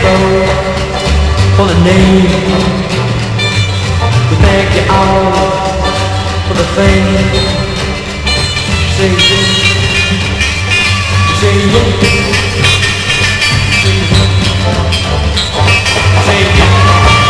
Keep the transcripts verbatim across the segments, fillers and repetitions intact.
bow for the name. We thank you all for the fame. Say, say yeah. Say yeah.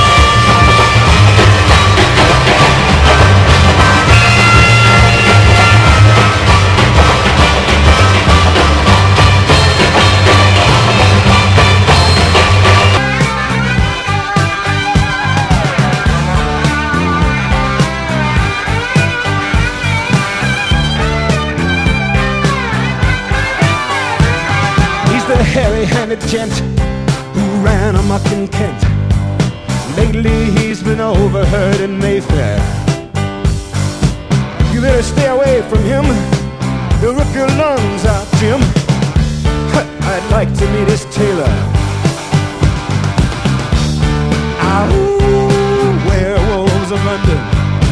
Harry-handed gent who ran amok in Kent. Lately he's been overheard in Mayfair. You better stay away from him, he'll rip your lungs out, Jim. I'd like to meet his tailor. Ahoo, werewolves of London.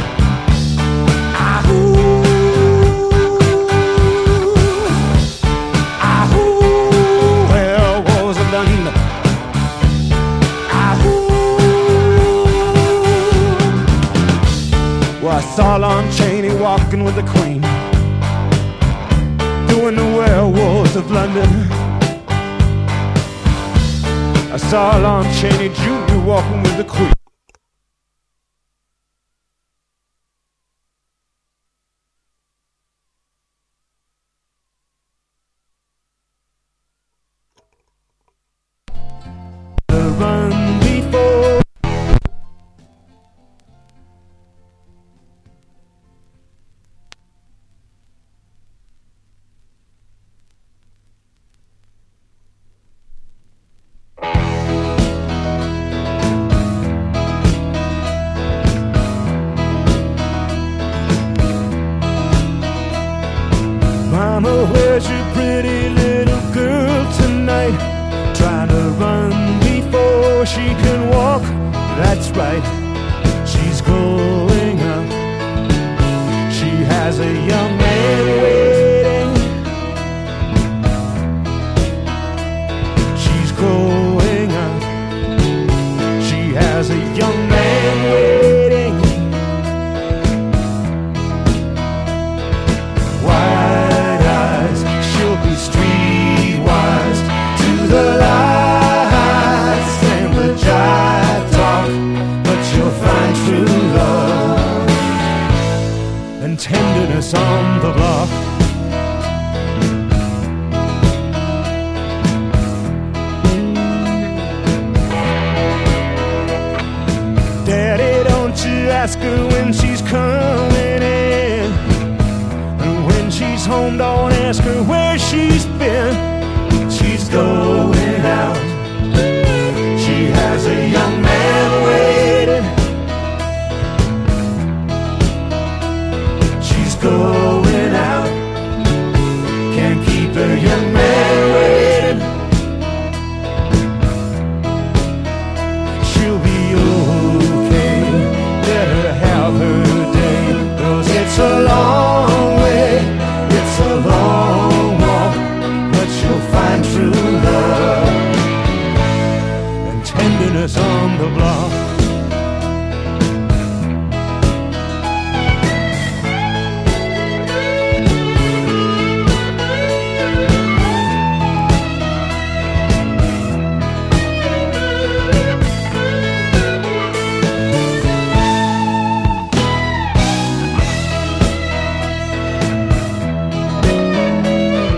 I saw Lon Chaney walking with the Queen, doing the werewolves of London. I saw Lon Chaney Junior walking with the Queen. Run before Mama, where's your pretty little girl tonight? Trying to run before she can walk, that's right. She's growing up. She has a young man waiting. She's growing up. She has a young man waiting. The lights and the jive talk, but you'll find true love and tenderness on the block. Daddy, don't you ask her